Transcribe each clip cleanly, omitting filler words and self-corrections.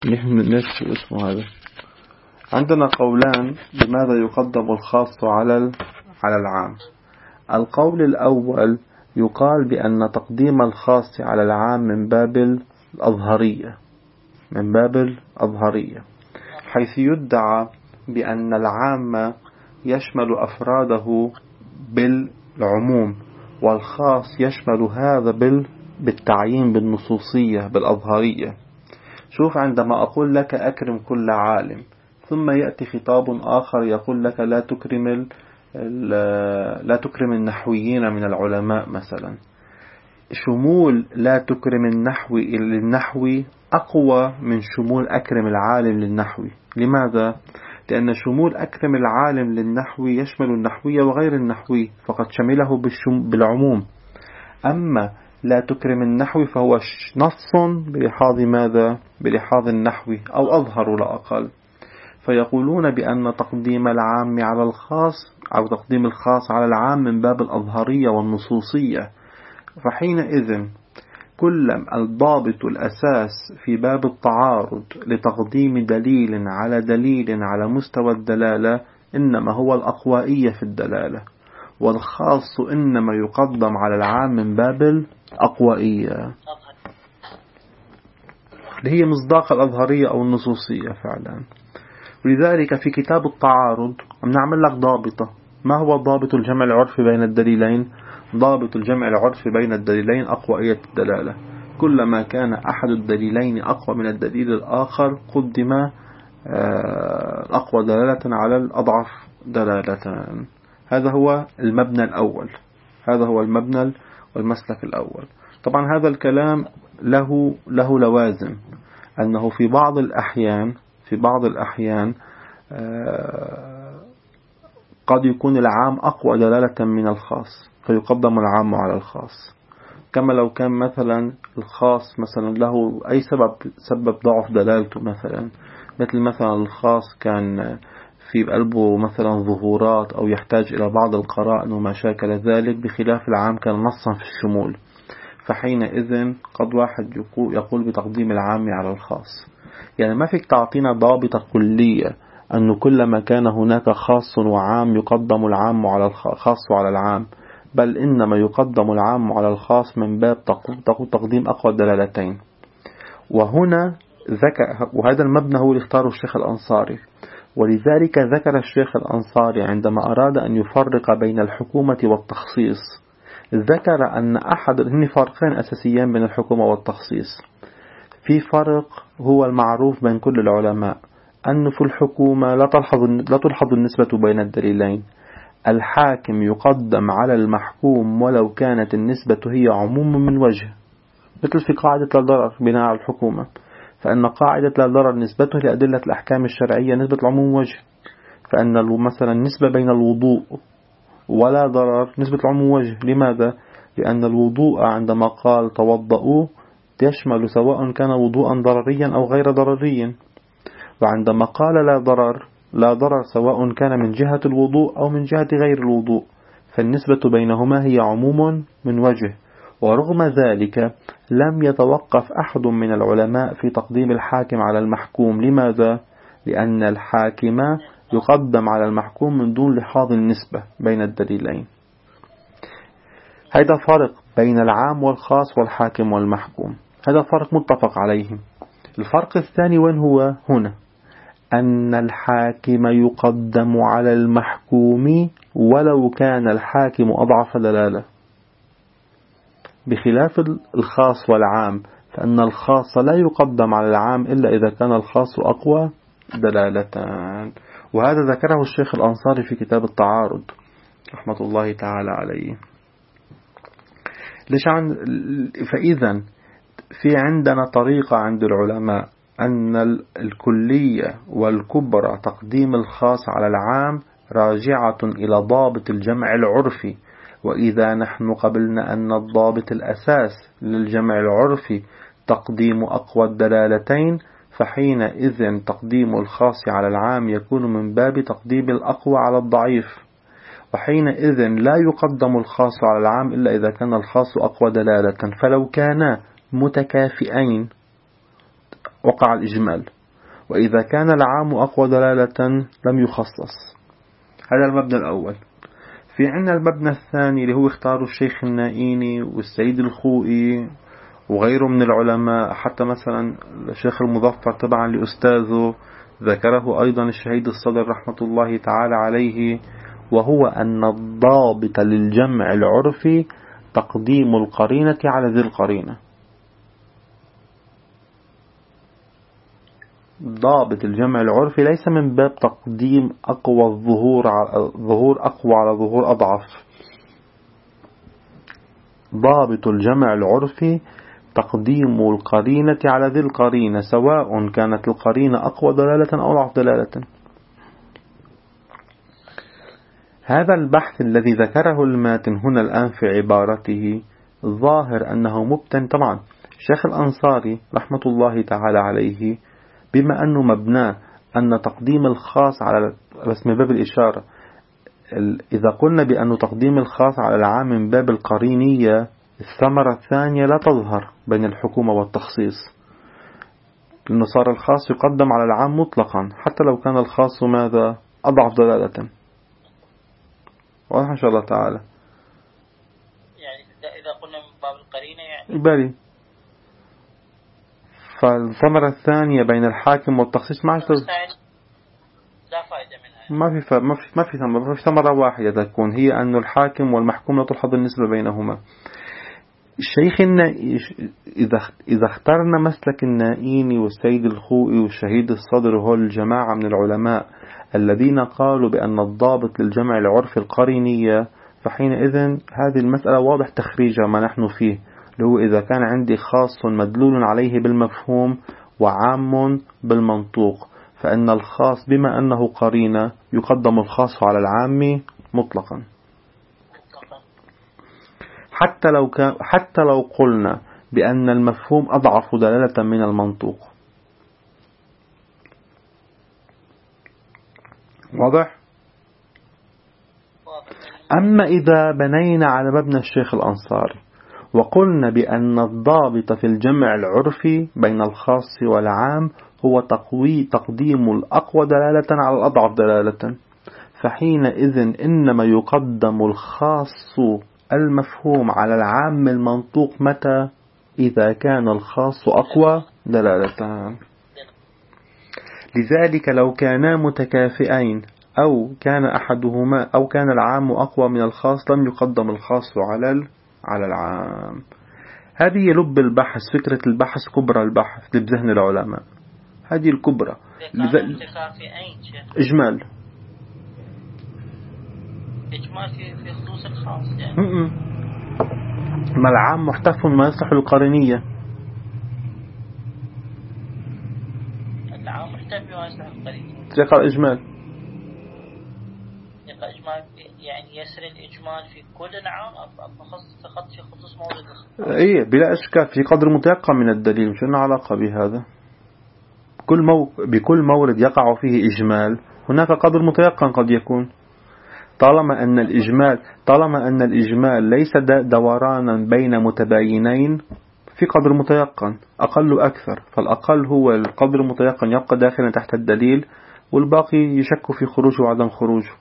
نفس اسمه هذا. عندنا قولان لماذا يقدم الخاص على العام. القول الأول يقال بأن تقديم الخاص على العام من باب الأظهرية، حيث يدعى بأن العام يشمل أفراده بالعموم، والخاص يشمل هذا بالتعيين بالنصوصية بالأظهرية. شوف، عندما أقول لك أكرم كل عالم، ثم يأتي خطاب آخر يقول لك لا تكرم النحويين من العلماء مثلا. شمول لا تكرم النحوي للنحوي أقوى من شمول أكرم العالم للنحوي. لماذا؟ لأن شمول أكرم العالم للنحوي يشمل النحوي وغير النحوي، فقد شمله بالعموم. أما لا تكرم النحوي فهو نص بلحاظ ماذا؟ بلحاظ النحوي، أو أظهر لا أقل. فيقولون بأن تقديم العام على الخاص أو تقديم الخاص على العام من باب الأظهرية والنصوصية. فحينئذ كل الضابط الأساس في باب التعارض لتقديم دليل على مستوى الدلالة إنما هو الأقوائية في الدلالة، والخاص إنما يقدم على العام من باب الأقوائية اللي هي مصداق الأظهرية أو النصوصية فعلا. ولذلك في كتاب التعارض نعمل لك ضابطة. ما هو ضابط الجمع العرفي بين الدليلين؟ ضابط الجمع العرفي بين الدليلين أقوائية الدلالة. كلما كان أحد الدليلين أقوى من الدليل الآخر قدم الأقوى دلالة على الأضعف دلالة. هذا هو المبنى الأول، هذا هو المبنى والمسلك الأول. طبعا هذا الكلام له لوازم، أنه في بعض الأحيان قد يكون العام أقوى دلالة من الخاص فيقدم العام على الخاص، كما لو كان مثلا الخاص مثلا له أي سبب ضعف دلالته، مثلا الخاص كان في قلبه مثلا ظهورات أو يحتاج إلى بعض القرائن وما شاكل ذلك، بخلاف العام كان نصا في الشمول. فحينئذ قد واحد يقول بتقديم العام على الخاص. يعني ما فيك تعطينا ضابطة كلية أنه كلما كان هناك خاص وعام يقدم العام على الخاص على العام، بل إنما يقدم العام على الخاص من باب تقديم أقوى الدلالتين. وهذا المبنى هو اللي اختاره الشيخ الأنصاري. ولذلك ذكر الشيخ الأنصاري عندما أراد أن يفرق بين الحكومة والتخصيص، ذكر أن هن فرقين أساسيين بين الحكومة والتخصيص. في فرق هو المعروف بين كل العلماء، أن في الحكومة لا تلحظ النسبة بين الدليلين. الحاكم يقدم على المحكوم ولو كانت النسبة هي عموم من وجه، مثل في قاعدة لا ضرر بناء على الحكومة، فإن قاعدة لا ضرر نسبته لأدلة الأحكام الشرعية نسبة العموم وجه. فإن مثلا النسبة بين الوضوء ولا ضرر نسبة العموم وجه. لماذا؟ لأن الوضوء عندما قال توضؤوا يشمل سواء كان وضوءا ضرريا أو غير ضرريا، وعندما قال لا ضرر سواء كان من جهة الوضوء أو من جهة غير الوضوء، فالنسبة بينهما هي عموم من وجه. ورغم ذلك لم يتوقف أحد من العلماء في تقديم الحاكم على المحكوم. لماذا؟ لأن الحاكم يقدم على المحكوم من دون لحاظ النسبة بين الدليلين. هذا فرق بين العام والخاص والحاكم والمحكوم، هذا فرق متفق عليه. الفرق الثاني وين هو؟ هنا أن الحاكم يقدم على المحكوم ولو كان الحاكم أضعف دلالة، بخلاف الخاص والعام، فأن الخاص لا يقدم على العام إلا إذا كان الخاص أقوى دلالة. وهذا ذكره الشيخ الأنصاري في كتاب التعارض رحمة الله تعالى عليه. فإذا في عندنا طريقة عند العلماء أن الكلية والكبرى تقديم الخاص على العام راجعة إلى ضابط الجمع العرفي. وإذا نحن قبلنا أن الضابط الأساس للجمع العرفي تقديم أقوى الدلالتين، فحينئذ تقديم الخاص على العام يكون من باب تقديم الأقوى على الضعيف. وحينئذ لا يقدم الخاص على العام إلا إذا كان الخاص أقوى دلالة. فلو كانا متكافئين وقع الإجمال، وإذا كان العام أقوى دلالة لم يخصص. هذا المبنى الأول. في عنا المبنى الثاني اللي هو اختاروا الشيخ النائيني والسيد الخوئي وغيره من العلماء، حتى مثلا الشيخ المظفر تبعا لأستاذه ذكره أيضا الشهيد الصدر رحمة الله تعالى عليه، وهو أن الضابط للجمع العرفي تقديم القرينة على ذي القرينة. ضابط الجمع العرفي ليس من باب تقديم أقوى الظهور على ظهور أقوى على ظهور أضعف. ضابط الجمع العرفي تقديم القرينة على ذي القرينة، سواء كانت القرينة أقوى دلالة أو أضعف دلالة. هذا البحث الذي ذكره الماتن هنا الآن في عبارته ظاهر أنه مبتن. طبعا الشيخ الأنصاري رحمة الله تعالى عليه بما أنه مبناه أن تقديم الخاص على، بس من باب الإشارة، إذا قلنا بأن تقديم الخاص على العام من باب القرينية، الثمرة الثانية لا تظهر بين الحكومة والتخصيص، لأنه صار الخاص يقدم على العام مطلقا حتى لو كان الخاص ماذا أضعف دلالة. واضح إن شاء الله تعالى. يعني إذا قلنا من باب القرينة يعني بلي، فالثمرة الثانية بين الحاكم والتخصيص ما لا فائدة منها يعني. ما في ثمرة واحدة تكون، هي أن الحاكم والمحكوم لا تلحظ النسبة بينهما. الشيخ إذا اخترنا مسلك النائيني والسيد الخوئي والشهيد الصدر وهو الجماعة من العلماء الذين قالوا بأن الضابط للجمع العرفي القرينية، فحينئذ هذه المسألة واضح تخريجها ما نحن فيه، اللي هو إذا كان عندي خاص مدلول عليه بالمفهوم وعام بالمنطوق، فإن الخاص بما أنه قرينة يقدم الخاص على العام مطلقا، حتى لو قلنا بأن المفهوم أضعف دلالة من المنطوق. واضح؟ أما إذا بنينا على مبنى الشيخ الأنصاري وقلنا بأن الضابط في الجمع العرفي بين الخاص والعام هو تقديم الأقوى دلالة على الأضعف دلالة، فحينئذ إنما يقدم الخاص المفهوم على العام المنطوق متى؟ إذا كان الخاص أقوى دلالة. لذلك لو كانا متكافئين أو كان أحدهما أو كان العام أقوى من الخاص لم يقدم الخاص على العام. هذه لب البحث، فكرة البحث كبرى البحث بذهن العلماء، هذه الكبرى. إجمال في خصوص الخاص يعني. ما العام محتف ما يصلح القرينية. العام محتف ما يصلح القرينية. يقع إجمال. يعني يسري الإجمال في كل العام فقط في خصوص مورد الخاص. إيه بلا إشكال، في قدر متيقن من الدليل، مش لنا علاقة بهذا. بكل مورد يقع فيه إجمال هناك قدر متيقن قد يكون، طالما أن الإجمال ليس دورانا بين متباينين في قدر متيقن أقل أكثر، فالأقل هو القدر المتيقن يبقى داخلا تحت الدليل والباقي يشك في خروجه وعدم خروجه.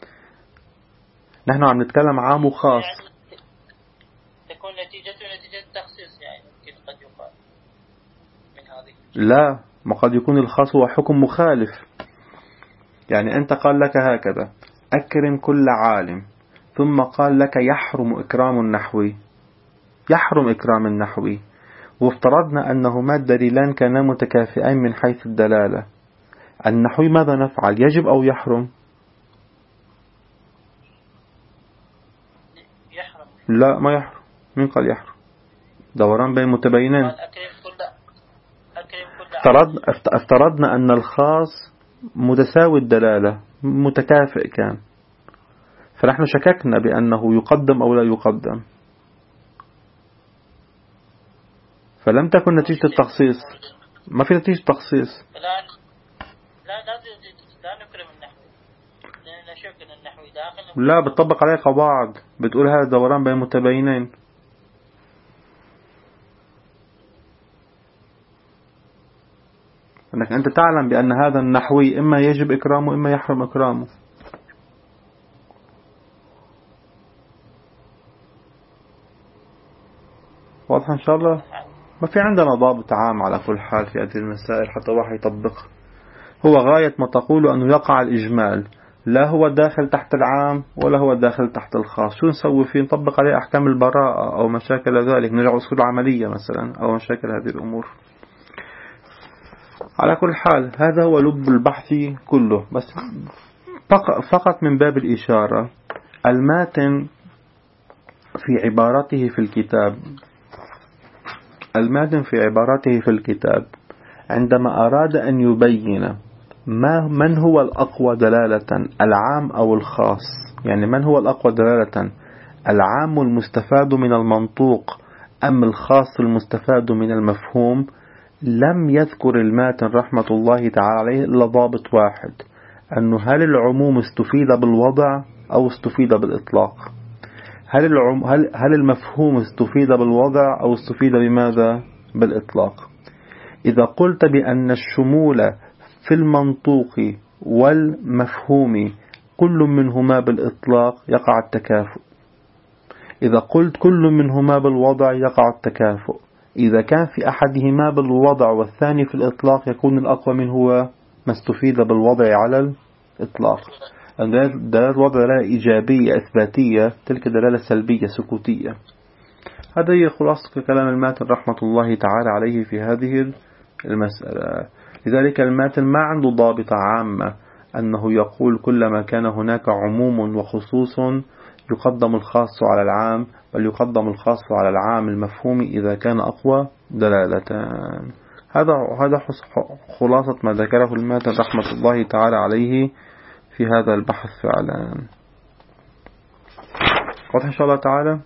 نحن عم نتكلم عام وخاص. يعني تكون نتيجة تخصيص يعني ممكن قد يقال من هذه. لا، ما قد يكون الخاص هو حكم مخالف. يعني أنت قال لك هكذا أكرم كل عالم، ثم قال لك يحرم إكرام النحوي، وافترضنا أنهما الدليلان كانا متكافئين من حيث الدلالة. النحوي ماذا نفعل؟ يجب أو يحرم؟ لا ما يحرم. من قال يحرم؟ دوران بين متباينين. افترضنا أن الخاص متساوي الدلالة متكافئ كان، فنحن شككنا بأنه يقدم أو لا يقدم، فلم تكن نتيجة التخصيص. ما في نتيجة تخصيص. لا نكرم النحوي لأن نشك أن النحوي داخل. لا، بتطبق عليه قواعد بتقول هذا دوران بين متباينين. انك انت تعلم بان هذا النحوي اما يجب اكرامه اما يحرم اكرامه. واضح ان شاء الله؟ ما في عندنا ضابط عام على كل حال في هذه المسائل حتى واحد يطبقها. هو غاية ما تقول أنه يقع الإجمال، لا هو داخل تحت العام ولا هو داخل تحت الخاص. شو نسوي فيه؟ نطبق عليه أحكام البراءة أو مشاكل ذلك، نرجع أصول عملية مثلا أو مشاكل هذه الأمور. على كل حال هذا هو لب البحث كله. بس فقط من باب الإشارة، الماتن في عبارته في الكتاب، الماتن في عبارته في الكتاب عندما أراد أن يبين من هو الأقوى دلالة، العام أو الخاص، يعني من هو الأقوى دلالة، العام المستفاد من المنطوق أم الخاص المستفاد من المفهوم، لم يذكر الماتن رحمة الله تعالى عليه إلا ضابط واحد، أنه هل العموم استفيد بالوضع أو استفيد بالإطلاق، هل المفهوم استفيد بالوضع أو استفيد بماذا؟ بالإطلاق. إذا قلت بأن الشمول في المنطوق والمفهوم كل منهما بالإطلاق يقع التكافؤ. إذا قلت كل منهما بالوضع يقع التكافؤ. إذا كان في أحدهما بالوضع والثاني في الإطلاق يكون الأقوى من هو ما استفيد بالوضع على الإطلاق. دلالة الوضع دلالة إيجابية إثباتية، تلك دلالة سلبية سكوتية. هذا هي خلاصة كلام الماتن رحمة الله تعالى عليه في هذه المسألة. لذلك الماتن ما عنده ضابطة عامة أنه يقول كلما كان هناك عموم وخصوص يقدم الخاص على العام، بل يقدم الخاص على العام المفهوم إذا كان أقوى دلالتان. هذا خلاصة ما ذكره الماتن رحمة الله تعالى عليه في هذا البحث فعلا. واضح إن شاء الله تعالى؟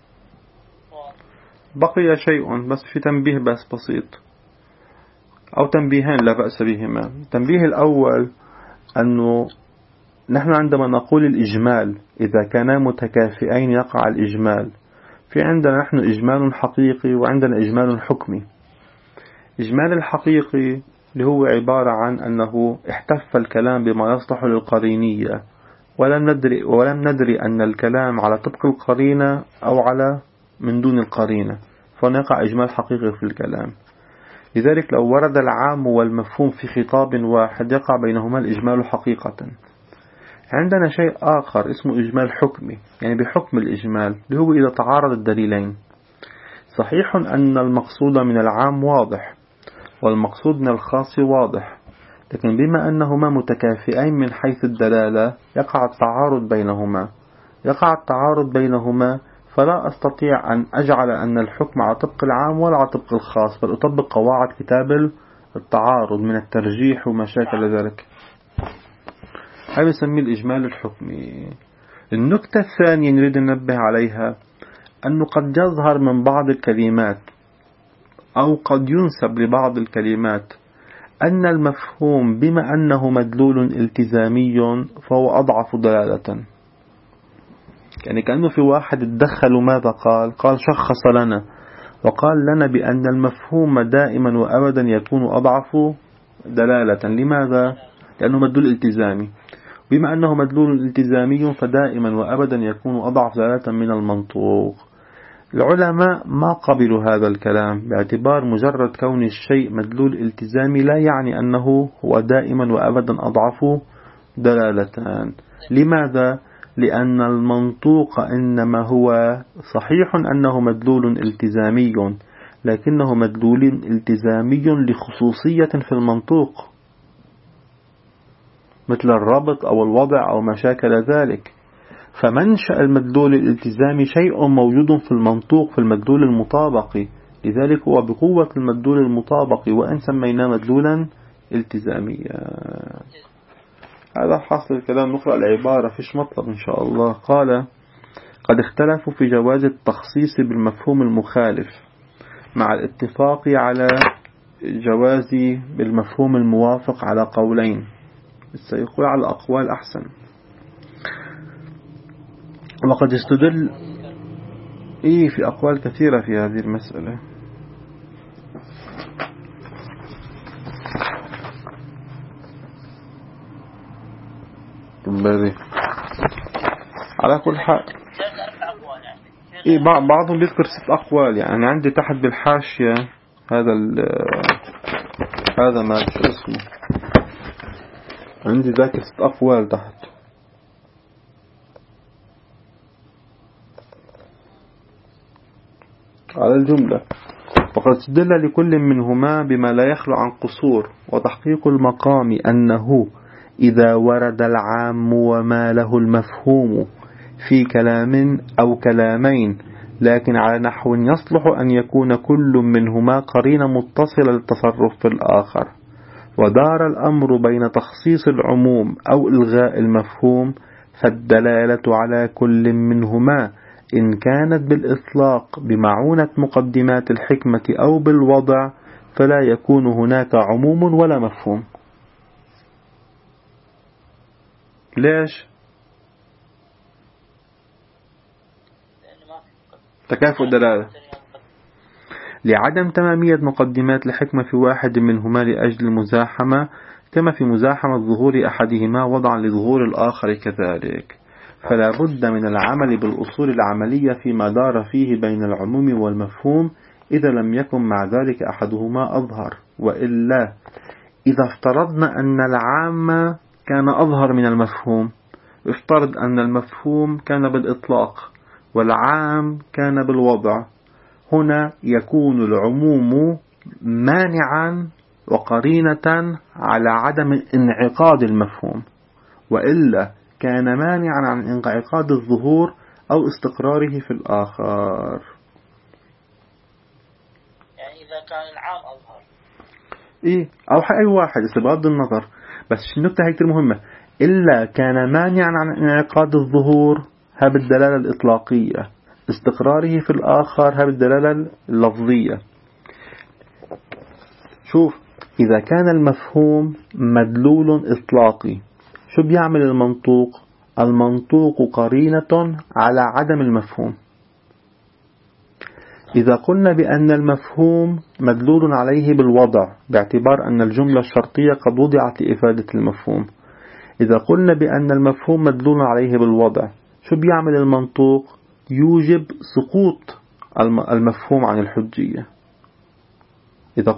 بقي شيء بس في تنبيه بس بسيط أو تنبيهين لا بأس بهما. التنبيه الأول أنه نحن عندما نقول الإجمال إذا كانا متكافئين يقع الإجمال، في عندنا نحن إجمال حقيقي وعندنا إجمال حكمي. إجمال الحقيقي اللي هو عبارة عن أنه احتف الكلام بما يصلح للقرينية ولم ندري أن الكلام على طبق القرينة أو على من دون القرينة، فنقع إجمال حقيقي في الكلام. لذلك لو ورد العام والمفهوم في خطاب واحد يقع بينهما الإجمال حقيقة. عندنا شيء آخر اسمه إجمال حكمي، يعني بحكم الإجمال اللي هو إذا تعارض الدليلين. صحيح أن المقصود من العام واضح والمقصود من الخاص واضح، لكن بما أنهما متكافئين من حيث الدلالة يقع التعارض بينهما، فلا أستطيع أن أجعل أن الحكم على طبق العام ولا على طبق الخاص، بل أطبق قواعد كتاب التعارض من الترجيح وما شاكل ذلك. هذا يسميه الإجمال الحكمي. النكتة الثانية نريد ننبه عليها أنه قد يظهر من بعض الكلمات أو قد ينسب لبعض الكلمات أن المفهوم بما أنه مدلول التزامي فهو أضعف دلالة. يعني كأنه في واحد اتدخل وماذا قال شخص لنا وقال لنا بأن المفهوم دائما وأبدا يكون أضعف دلالة. لماذا؟ لأنه مدلول التزامي، بما أنه مدلول التزامي فدائما وأبدا يكون أضعف دلالة من المنطوق. العلماء ما قبلوا هذا الكلام باعتبار مجرد كون الشيء مدلول التزامي لا يعني أنه هو دائما وأبدا أضعف دلالتان. لماذا؟ لأن المنطوق إنما هو صحيح أنه مدلول التزامي، لكنه مدلول التزامي لخصوصية في المنطوق مثل الربط أو الوضع أو ما شاكل ذلك. فمنشأ المدلول الالتزامي شيء موجود في المنطوق في المدلول المطابقي، لذلك هو بقوة المدلول المطابقي وإن سميناه مدلولا التزاميا. هذا حاصل الكلام. نقرأ العبارة فيش مطلب إن شاء الله. قال: قد اختلفوا في جواز التخصيص بالمفهوم المخالف مع الاتفاق على جواز بالمفهوم الموافق على قولين، سيقول على الأقوال أحسن. وقد استدل في أقوال كثيرة في هذه المسألة. بدي على كل حال بعضهم بيذكر 6 أقوال. يعني عندي تحت بالحاشية هذا ما شو اسمه، عندي ذاك 6 أقوال تحت. على الجملة: وقد استدل لكل منهما بما لا يخلو عن قصور، وتحقيق المقام أنه إذا ورد العام وما له المفهوم في كلام أو كلامين لكن على نحو يصلح أن يكون كل منهما قرينة متصلة للتصرف في الآخر، ودار الأمر بين تخصيص العموم أو إلغاء المفهوم، فالدلالة على كل منهما إن كانت بالإطلاق بمعونة مقدمات الحكمة أو بالوضع فلا يكون هناك عموم ولا مفهوم. ليش؟ تكافؤ الدلالة. لعدم تمامية مقدمات الحكمة في واحد منهما لأجل المزاحمة، كما في مزاحمة ظهور أحدهما وضعا لظهور الآخر كذلك، فلا بد من العمل بالأصول العملية فيما دار فيه بين العموم والمفهوم إذا لم يكن مع ذلك أحدهما أظهر. وإلا إذا افترضنا أن العام كان أظهر من المفهوم، افترض أن المفهوم كان بالإطلاق والعام كان بالوضع، هنا يكون العموم مانعا وقرينة على عدم انعقاد المفهوم، وإلا كان مانعا عن انعقاد الظهور أو استقراره في الآخر. يعني إذا كان العام أظهر أو أي واحد بغض النظر، بس النقطة هي كتير مهمة: إلا كان مانعا عن انعقاد الظهور هذه بالدلالة الإطلاقية، استقراره في الآخر هذه بالدلالة اللفظية. شوف، إذا كان المفهوم مدلول إطلاقي شو بيعمل المنطوق؟ المنطوق قرينة على عدم المفهوم. إذا قلنا بأن المفهوم مدلول عليه بالوضع باعتبار أن الجملة الشرطية قد وضعت لإفادة المفهوم، إذا قلنا بأن المفهوم مدلول عليه بالوضع شو بيعمل المنطوق؟ يوجب سقوط المفهوم عن الحجية. إذا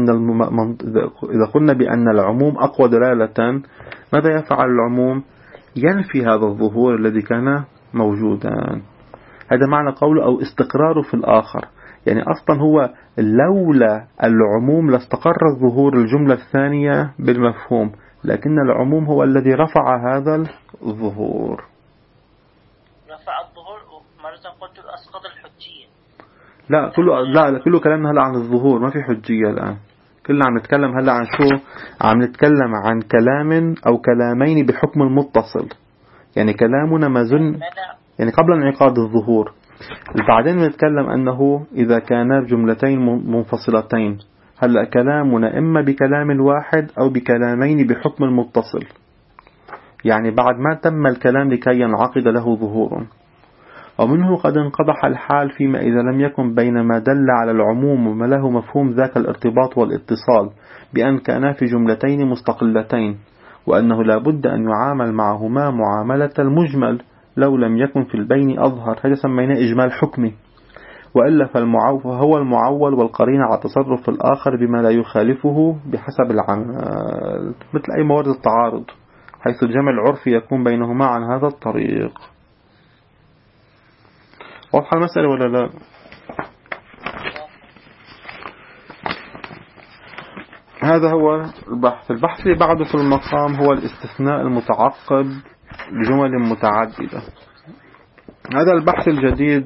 قلنا بأن العموم أقوى دلالة، ماذا يفعل العموم؟ ينفي هذا الظهور الذي كان موجودا. هذا معنى قوله أو استقراره في الآخر، يعني أصلا هو لولا العموم لاستقر ظهور الجملة الثانية بالمفهوم، لكن العموم هو الذي رفع هذا الظهور. رفع الظهور، مرة قلت أسقط الحجية. لا كله كلامنا هلا عن الظهور، ما في حجية الآن. كلنا عم نتكلم هلا عن شو؟ عم نتكلم عن كلام أو كلامين بحكم المتصل، يعني كلامنا ما زل يعني قبل انعقاد الظهور. بعدين نتكلم أنه إذا كانا جملتين منفصلتين، هلا كلامنا إما بكلام واحد أو بكلامين بحكم المتصل، يعني بعد ما تم الكلام لكي ينعقد له ظهور. ومنه قد انقضح الحال فيما إذا لم يكن بين ما دل على العموم وما له مفهوم ذاك الارتباط والاتصال بأن كانا في جملتين مستقلتين، وأنه لا بد أن يعامل معهما معاملة المجمل لو لم يكن في البين أظهر. هذا سميناه إجمال حكمي. وإلا فهو المعول والقرين على تصرف الآخر بما لا يخالفه بحسب العمل، مثل أي موارد التعارض، حيث الجمع العرفي يكون بينهما عن هذا الطريق. واضحة المسألة ولا لا؟ هذا هو البحث اللي بعده في المقام هو الاستثناء المتعقب بجمل متعددة. هذا البحث الجديد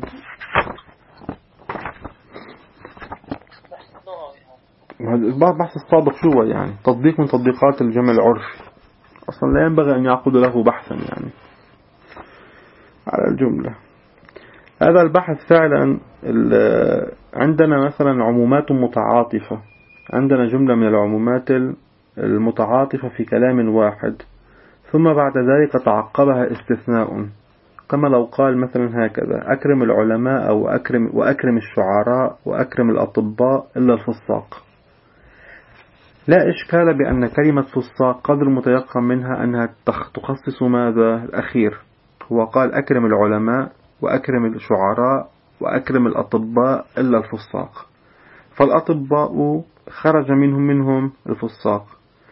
البحث السابق شو يعني؟ تطبيق من تطبيقات الجمع العرفي، أصلا لا ينبغي أن يعقد له بحثا يعني على الجملة. هذا البحث فعلا عندنا مثلا عمومات متعاطفة، عندنا جملة من العمومات المتعاطفة في كلام واحد، ثم بعد ذلك تعقبها استثناء، كما لو قال مثلا هكذا: أكرم العلماء أو وأكرم الشعراء وأكرم الأطباء إلا الفساق. لا إشكال بأن كلمة فساق قدر متيقن منها أنها تخصص ماذا؟ الأخير. هو قال أكرم العلماء وأكرم الشعراء وأكرم الأطباء إلا الفساق، فالأطباء خرج منهم الفساق.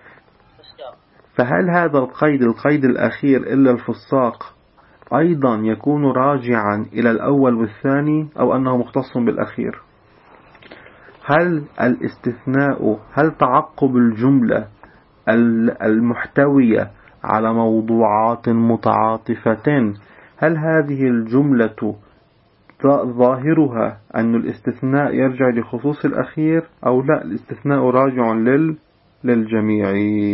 فهل هذا القيد الأخير إلا الفساق أيضا يكون راجعا إلى الأول والثاني، أو أنه مختص بالأخير؟ هل الاستثناء، هل تعقب الجملة المحتوية على موضوعات متعاطفة، هل هذه الجملة ظاهرها أن الاستثناء يرجع لخصوص الأخير، أو لا الاستثناء راجع للجميع؟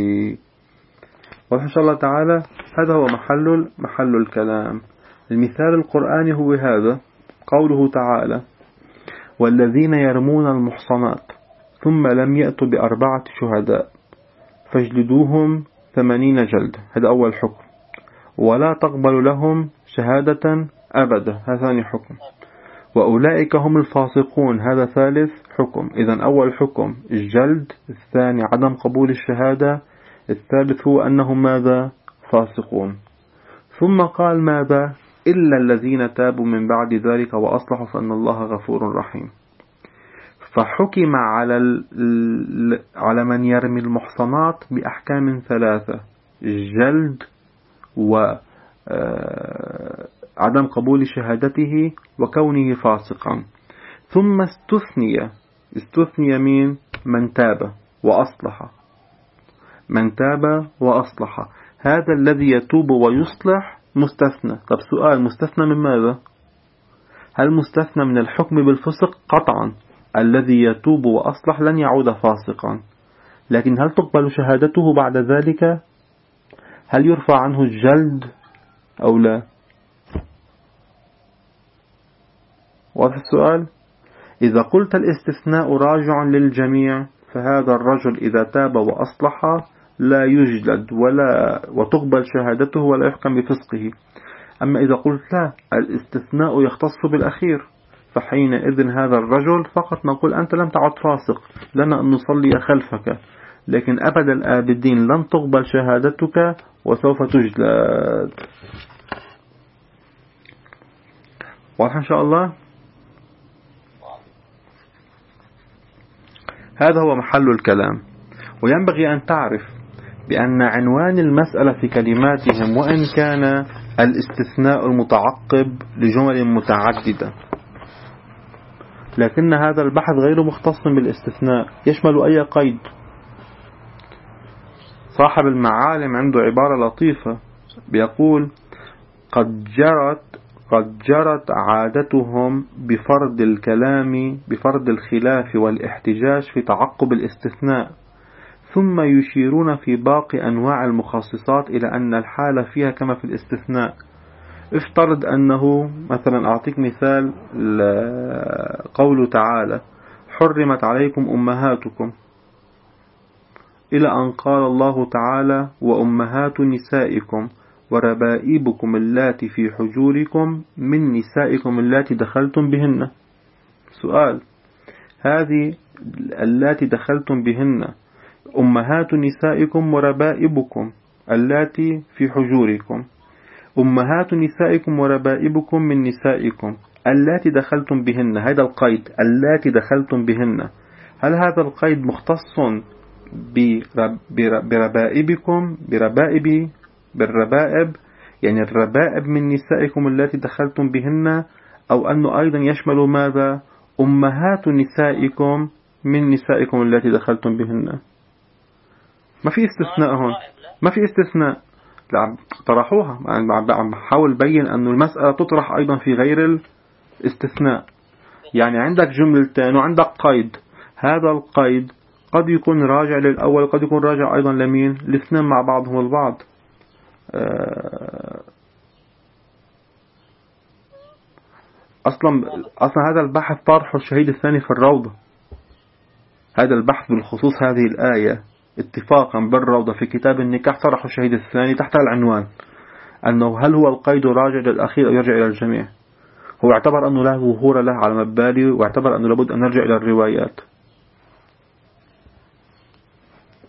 وإن شاء الله تعالى هذا هو محل الكلام. المثال القرآني هو هذا، قوله تعالى: والذين يرمون المحصنات ثم لم يأتوا ب4 شهداء فاجلدوهم 80 جلد، هذا أول حكم، ولا تقبل لهم شهادة أبدا، هذا ثاني حكم، وأولئك هم الفاسقون، هذا ثالث حكم. إذن أول حكم الجلد، الثاني عدم قبول الشهادة، الثالث هو أنهم ماذا؟ فاسقون. ثم قال ماذا؟ إلا الذين تابوا من بعد ذلك وأصلحوا فإن الله غفور رحيم. فحكم على من يرمي المحصنات بأحكام 3: الجلد وعدم قبول شهادته وكونه فاسقا. ثم استثني من تاب وأصلح، من تاب وأصلح، هذا الذي يتوب ويصلح مستثنى. طب سؤال، مستثنى من ماذا؟ هل مستثنى من الحكم بالفسق؟ قطعا الذي يتوب وأصلح لن يعود فاسقا، لكن هل تقبل شهادته بعد ذلك؟ هل يرفع عنه الجلد أو لا؟ واضح السؤال؟ إذا قلت الاستثناء راجع للجميع، فهذا الرجل إذا تاب وأصلح لا يجلد وتقبل شهادته ولا يحكم بفسقه. أما إذا قلت لا، الاستثناء يختص بالأخير، فحينئذ هذا الرجل فقط نقول أنت لم تعد فاسق، لنا أن نصلي خلفك، لكن أبد الآبدين لن تقبل شهادتك وسوف تجلد. واضح إن شاء الله؟ هذا هو محل الكلام. وينبغي أن تعرف بأن عنوان المسألة في كلماتهم، وإن كان الاستثناء المتعقب لجمل متعددة، لكن هذا البحث غير مختص بالاستثناء، يشمل أي قيد. صاحب المعالم عنده عبارة لطيفة بيقول: قد جرت عادتهم بفرض الكلام، بفرض الخلاف والاحتجاج في تعقب الاستثناء، ثم يشيرون في باقي أنواع المخصصات إلى أن الحالة فيها كما في الاستثناء. افترض أنه مثلا، أعطيك مثال، قوله تعالى: حرمت عليكم أمهاتكم، إلى أن قال الله تعالى: وأمهات نسائكم وربائبكم اللاتي في حجوركم من نسائكم اللاتي دخلتم بهن. سؤال: هذه اللاتي دخلتم بهن أمهات نسائكم وربائبكم اللاتي في حجوركم، أمهات نسائكم وربائبكم من نسائكم اللاتي دخلتم بهن، هذا القيد اللاتي دخلتم بهن، هل هذا القيد مختص بربائبكم، بالربائب، يعني الربائب من نسائكم التي دخلتم بهن، أو أنه أيضا يشمل ماذا؟ أمهات نسائكم من نسائكم التي دخلتم بهن؟ ما في استثناء هون، ما في استثناء، طرحوها. عم بحاول بين أن المسألة تطرح أيضا في غير الاستثناء. يعني عندك جملتين وعندك قيد، هذا القيد قد يكون راجع للأول، قد يكون راجع أيضا لمين؟ الاثنين مع بعضهم البعض. أصلا هذا البحث طرحه الشهيد الثاني في الروضة، هذا البحث بالخصوص هذه الآية اتفاقا بالروضة في كتاب النكاح طرحه الشهيد الثاني تحت العنوان أنه هل هو القيد راجع للأخير أو يرجع إلى الجميع. هو اعتبر أنه لا ظهور له على مبالي، واعتبر أنه لابد أن نرجع إلى الروايات.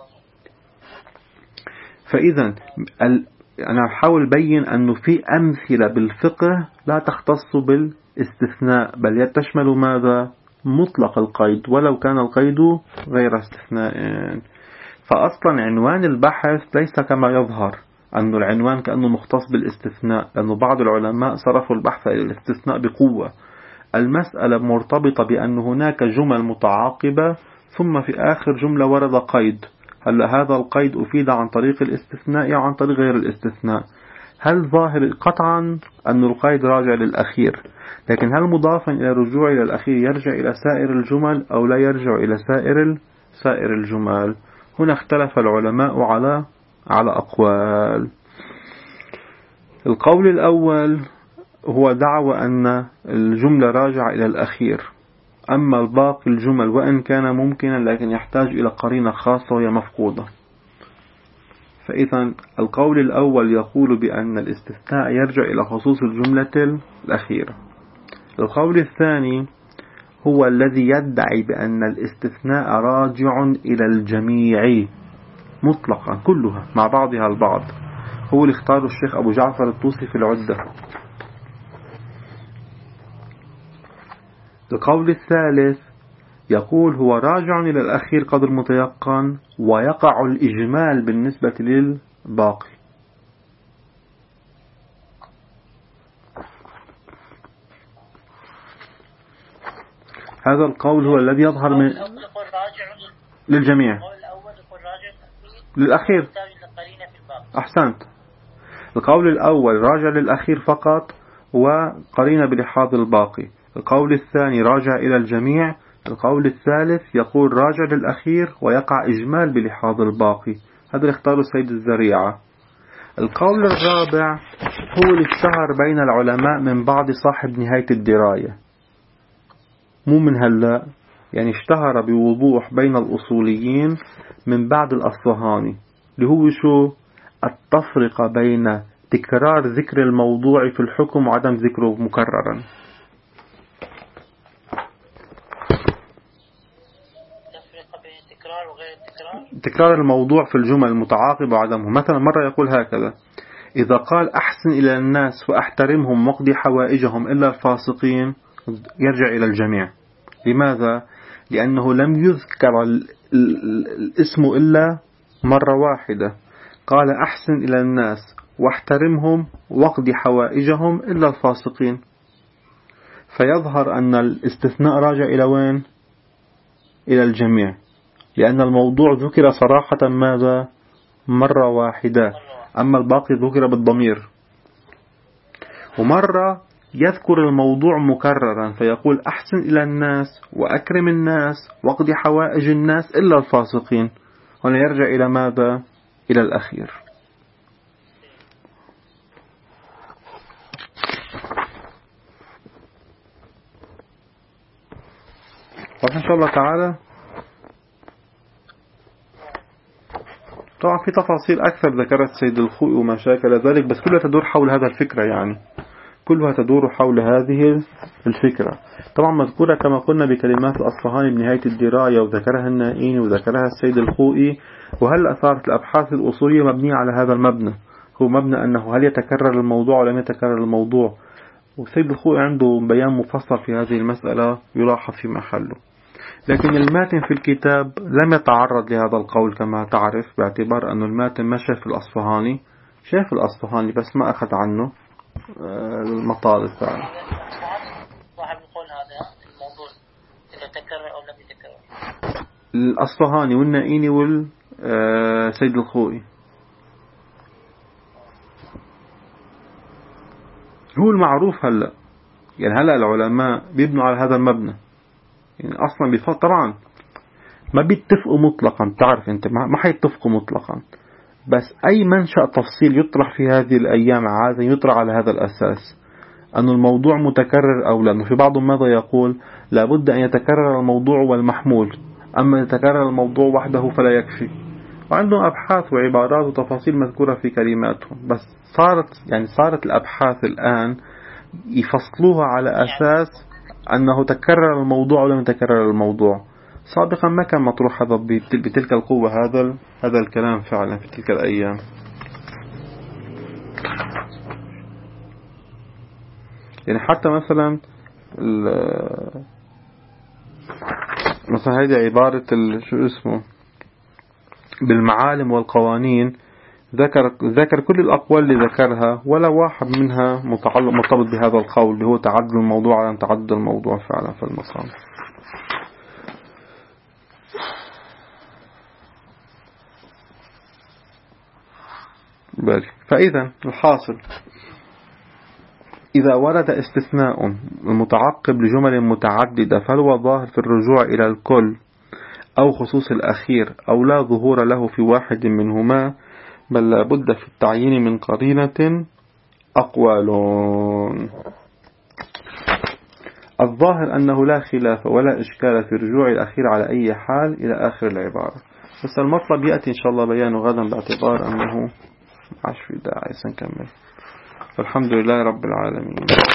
فإذا أنا أحاول أبين أنه في أمثلة بالفقه لا تختص بالاستثناء، بل تشمل ماذا؟ مطلق القيد ولو كان القيد غير استثناء. فأصلا عنوان البحث ليس كما يظهر أن العنوان كأنه مختص بالاستثناء، لأن بعض العلماء صرفوا البحث إلى الاستثناء بقوة. المسألة مرتبطة بأن هناك جمل متعاقبة ثم في آخر جملة ورد قيد. هل هذا القيد أفيد عن طريق الاستثناء أو عن طريق غير الاستثناء؟ هل ظاهر قطعا أن القيد راجع للأخير، لكن هل مضافا إلى الرجوع إلى الأخير يرجع إلى سائر الجمل أو لا يرجع إلى سائر الجمل؟ هنا اختلف العلماء على أقوال. القول الأول هو دعوى أن الجملة راجع إلى الأخير، أما الباقي الجمل وإن كان ممكنا لكن يحتاج إلى قرينة خاصة وهي مفقودة. فإذا القول الأول يقول بأن الاستثناء يرجع إلى خصوص الجملة الأخيرة. القول الثاني هو الذي يدعي بأن الاستثناء راجع إلى الجميع مطلقا كلها مع بعضها البعض، هو اللي اختاره الشيخ أبو جعفر الطوسي في العدة. القول الثالث يقول هو راجع إلى الأخير قدر متيقن ويقع الإجمال بالنسبة للباقي. هذا القول هو الذي يظهر من للجميع للأخير. أحسنت. القول الأول راجع للأخير فقط وقرينة بلحاظ الباقي. القول الثاني راجع إلى الجميع. القول الثالث يقول راجع للأخير ويقع إجمال بلحاظ الباقي. هذا اللي اختاره السيد الزريعة. القول الرابع هو اللي اشتهر بين العلماء من بعد صاحب نهاية الدراية، مو من هلأ، يعني اشتهر بوضوح بين الأصوليين من بعد الأصفهاني، اللي هو شو؟ التفرقة بين تكرار ذكر الموضوع في الحكم وعدم ذكره مكررا. تكرار الموضوع في الجمل المتعاقبة وعدمه. مثلا مرة يقول هكذا: إذا قال أحسن إلى الناس وأحترمهم واقضي حوائجهم إلا الفاسقين، يرجع إلى الجميع. لماذا؟ لأنه لم يذكر الاسم إلا مرة واحدة. قال أحسن إلى الناس واحترمهم واقضي حوائجهم إلا الفاسقين، فيظهر أن الاستثناء راجع إلى وين؟ إلى الجميع، لأن الموضوع ذكر صراحة ماذا؟ مرة واحدة، أما الباقي ذكر بالضمير. ومرة يذكر الموضوع مكررا فيقول أحسن إلى الناس وأكرم الناس واقضي حوائج الناس إلا الفاسقين، هنا يرجع إلى ماذا؟ إلى الأخير. وإن شاء الله تعالى طبعا في تفاصيل أكثر ذكرت سيد الخوئي وما شاكل ذلك، بس كلها تدور حول هذا الفكرة، يعني كلها تدور حول هذه الفكرة. طبعا مذكورة كما قلنا بكلمات الأصفهاني بنهاية الدراية، وذكرها النائيني وذكرها السيد الخوئي. وهل أثارت الأبحاث الأصولية مبنية على هذا المبنى، هو مبنى أنه هل يتكرر الموضوع ولا لم يتكرر الموضوع. والسيد الخوئي عنده بيان مفصل في هذه المسألة يلاحظ في محله. لكن الماتن في الكتاب لم يتعرض لهذا القول كما تعرف، باعتبار أن الماتن ما شاف الأصفهاني، شاف الأصفهاني بس ما أخذ عنه المطالب فعلا. صاحب القول هذا الموضوع إذا تكرر أو لم يتكرر، الأصفهاني والنائيني والسيد الخوئي. هو المعروف هلأ، يعني هلأ العلماء بيبنوا على هذا المبنى، يعني أصلا طبعا ما بيتفقوا مطلقا، تعرف أنت ما حيتفقوا مطلقا، بس أي منشأ تفصيل يطرح في هذه الأيام عادة يطرح على هذا الأساس، أن الموضوع متكرر أو لا. في بعضهم ماذا يقول؟ لابد أن يتكرر الموضوع والمحمول، أما يتكرر الموضوع وحده فلا يكفي. وعندهم أبحاث وعبارات وتفاصيل مذكورة في كلماتهم، بس صارت الأبحاث الآن يفصلوها على أساس أنه تكرر الموضوع ولم يتكرر الموضوع. سابقا ما كان مطروح هذا بتلك القوة هذا الكلام فعلا في تلك الأيام. يعني حتى مثلا هذه عبارة شو اسمه بالمعالم والقوانين، ذكر كل الأقوال اللي ذكرها ولا واحد منها مرتبط بهذا القول اللي هو تعدد الموضوع عن تعدد الموضوع فعلا في المصام. فإذا الحاصل إذا ورد استثناء المتعقب لجمل متعددة فهل هو ظاهر في الرجوع إلى الكل أو خصوص الأخير أو لا ظهور له في واحد منهما، بل لابد في التعيين من قرينة أقوال. الظاهر أنه لا خلاف ولا إشكال في الرجوع الأخير على أي حال إلى آخر العبارة. بس المطلب يأتي إن شاء الله بيانه غدا باعتبار أنه عاش في داعي سنكمل. والحمد لله رب العالمين.